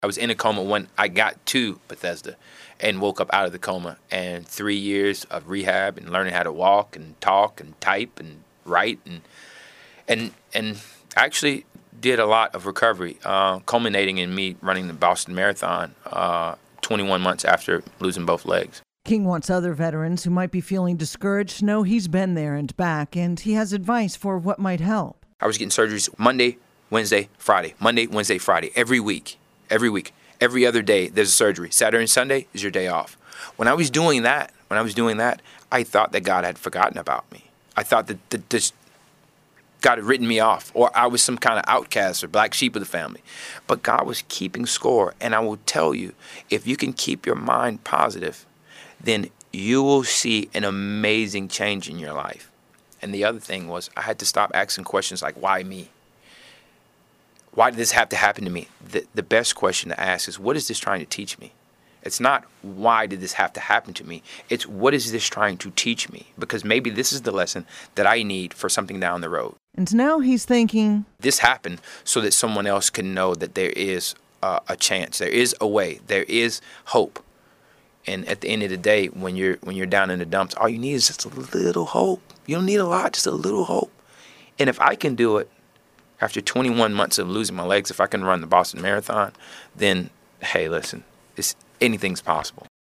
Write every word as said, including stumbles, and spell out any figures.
I was in a coma when I got to Bethesda and woke up out of the coma. And three years of rehab and learning how to walk and talk and type and write and and and actually did a lot of recovery, uh, culminating in me running the Boston Marathon uh, twenty-one months after losing both legs. King wants other veterans who might be feeling discouraged to know he's been there and back, and he has advice for what might help. I was getting surgeries Monday, Wednesday, Friday. Monday, Wednesday, Friday. Every week. Every week. Every other day there's a surgery. Saturday and Sunday is your day off. When I was doing that, when I was doing that, I thought that God had forgotten about me. I thought that, that this God had written me off, or I was some kind of outcast or black sheep of the family. But God was keeping score, and I will tell you, if you can keep your mind positive, then you will see an amazing change in your life. And the other thing was I had to stop asking questions like, why me? Why did this have to happen to me? The, the best question to ask is, what is this trying to teach me? It's not, why did this have to happen to me? It's, what is this trying to teach me? Because maybe this is the lesson that I need for something down the road. And now he's thinking, this happened so that someone else can know that there is uh, a chance. There is a way. There is hope. And at the end of the day, when you're when you're down in the dumps, all you need is just a little hope. You don't need a lot, just a little hope. And if I can do it after twenty-one months of losing my legs, if I can run the Boston Marathon, then, hey, listen, it's, anything's possible.